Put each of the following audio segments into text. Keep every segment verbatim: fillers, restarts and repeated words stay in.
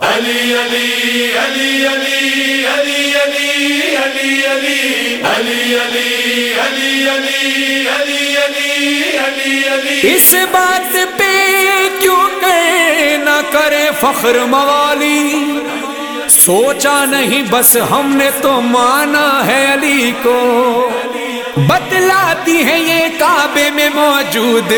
علی علی علی علی علی علی علی علی علی علی علی علی علی علی علی علی اس بات پہ کیوں کہ نہ کرے فخر موالی، سوچا نہیں بس ہم نے تو مانا ہے علی کو، بتلاتی ہیں یہ کعبے میں موجود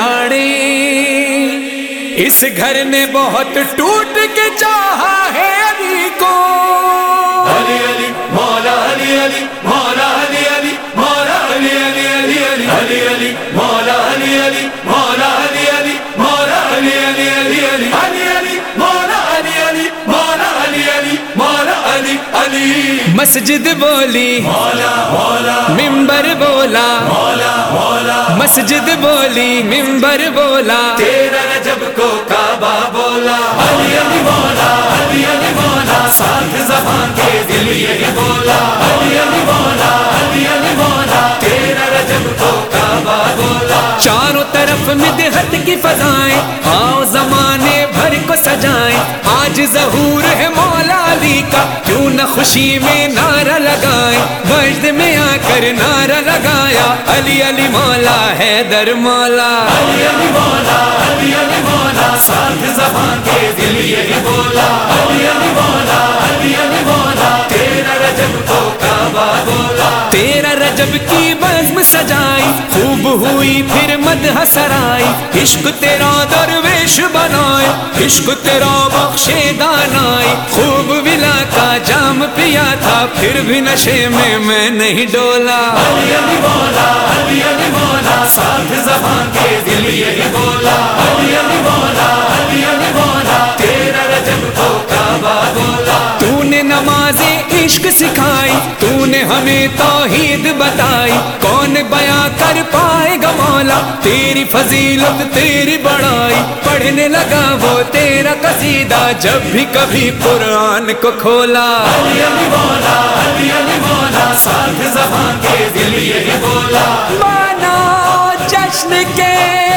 دراڑیں، اس گھر نے بہت ٹوٹ کے چاہا ہے علی کو۔ علی علی مولا علی علی مولا علی علی مولا علی علی علی علی علی علی مولا علی علی مولا علی علی مولا علی علی علی علی علی علی مولا علی علی مولا علی علی مولا علی علی۔ مسجد بولی مولا مولا منبر بولا، مولا مولا مسجد بولی منبر بولا، تیرا رجب کو کعبہ بولا، علی علی مولا علی علی مولا، ساتھ زبان کے دل یہی بولا، علی علی مولا علی علی مولا، تیرا رجب کو کعبہ بولا۔ چاروں طرف مدحت کی فضائیں، آؤ زمانے بھر کو سجائیں، آج ظہور ہے مولا علی کا، کیوں نہ خوشی میں نعرہ لگائیں، وجد میں آ کر نعرہ لگایا، علی علی مولا حیدر مولا، علی علی مولا علی علی مولا، ساتھ زبان کے دل یہی بولا، علی علی مولا علی علی مولا، تیرا رجب کو کعبہ بولا۔ تیرا رجب کی بزم سجائی، خوب ہوئی پھر مدح سرائی، عشق تیرا درویش بنائے، عشق تیرا بخشے دانائی، خوب ولا کا جام پیا تھا پھر بھی نشے میں میں نہیں ڈولا، علی علی مولا علی علی مولا، ساتھ زبان کے دل یہی بولا، علی علی مولا علی علی مولا، تیرا رجب کو کعبہ بولا۔ تو نے نماز عشق سکھائی، تو نے ہمیں توحید بتائی، کون بیاں کر پائے گا مولا تیری فضیلت تیری بڑائی، پڑھنے لگا وہ تیرا قصیدہ جب بھی کبھی قرآن کو کھولا، علی علی مولا علی علی مولا، ساتھ زبان کے دل یہی بولا۔ مانا جشن کے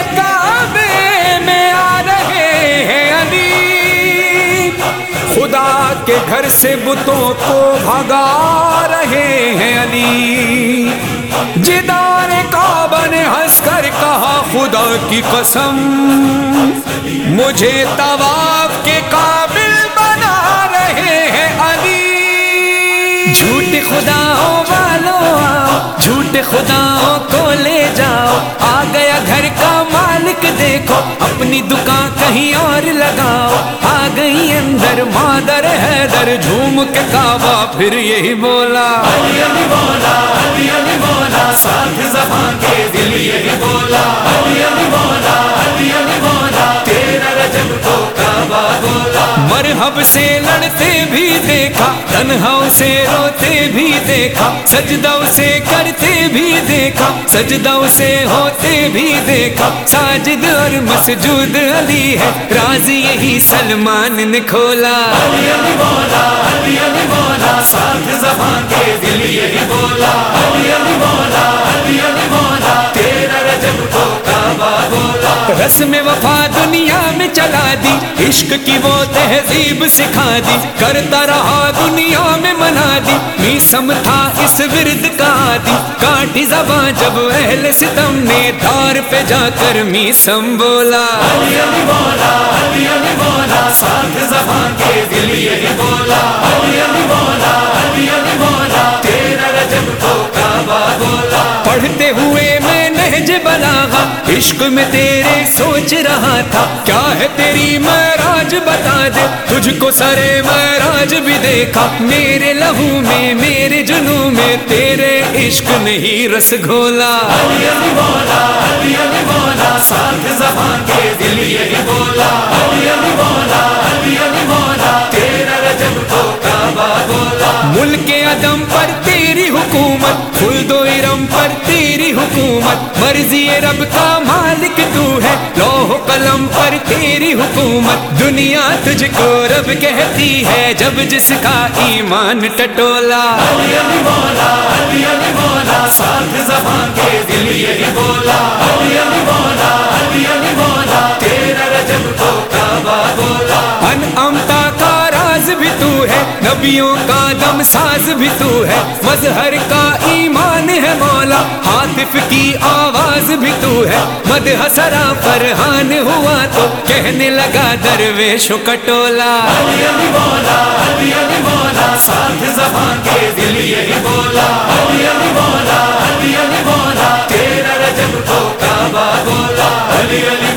کعبے میں آ رہے ہیں علی، خدا کے گھر سے بتوں کو بھگا رہے ہیں علی، جدار کعبہ نے ہنس کر کہا خدا کی قسم مجھے طواف کے قابل بنا رہے ہیں علی، جھوٹے خداؤں والوں آؤ، جھوٹے خداؤں کو لے جاؤ، آ گیا گھر کا مالک دیکھو، اپنی دکان کہیں اور لگاؤ، آ گئی اندر مادر حیدر، جھوم کے کعبہ پھر یہی بولا، علی علی مولا علی علی مولا، ساتھ زبان کے دل یہی بولا، علی علی مولا علی علی مولا، تیرا رجب کو کعبہ بولا۔ مرحب سے لڑتے بھی دیکھا، تنہا سے روتے بھی دیکھا، سجدہ سے کرتے بھی دیکھا، سجدہ سے ہوتے بھی دیکھا، ساجد اور مسجود علی ہے، راز یہی سلمان نے کھولا، علی علی مولا علی علی مولا، ساتھ زبان کے دل یہی بولا، علی علی مولا علی علی مولا، تیرا رجب کو کعبہ بولا۔ رسم وفا دنیا میں چلا دی، عشق کی وہ تہذیب سکھا دی، کرتا رہا دنیا میں منا دی، میسم تھا اس ورد کا عادی، کاٹی زباں جب اہل ستم نے دار پہ جا کر میسم بولا، علی علی مولا علی علی مولا، ساتھ زبان کے دل یہی بولا، علی علی مولا علی علی مولا، تیرا رجب کو کعبہ بولا۔ پڑھتے ہوئے میں نہج بلاغا، عشق میں تیرے سوچ رہا تھا، کیا ہے تیری معراج بتا دے، تجھ کو سرے معراج بھی دیکھا، میرے لہو میں میرے جنوں میں تیرے عشق نہیں رس گھولا، علی علی مولا علی علی مولا، ساتھ زبان کے دل یہی بولا، علی علی مولا علی علی مولا، تیرا رجب کو کعبہ بولا۔ ملک عدم پر تیری حکومت، خلد و ارم پر تیری حکومت، مرضی رب کا مالک تو ہے، لوح قلم پر تیری حکومت، دنیا تجھ کو رب کہتی ہے جب جس کا ایمان ٹٹولا، علی علی مولا علی علی مولا، ساتھ زبان کے دل یہی بولا، علی علی مولا علی علی مولا، تیرا رجب کو کعبہ بولا۔ ان امتا کا بھی تو ہے، نبیوں کا دم ساز بھی تو ہے، مظہر کا ایمان ہے مولا، ہاتف کی آواز بھی تو ہے، مدح سرا فرحان ہوا تو کہنے لگا درویش و کٹولا، علی علی مولا علی علی مولا، ساتھ زبان کے دل یہی بولا، علی علی مولا علی علی مولا، تیرا رجب کو کعبہ بولا، علی علی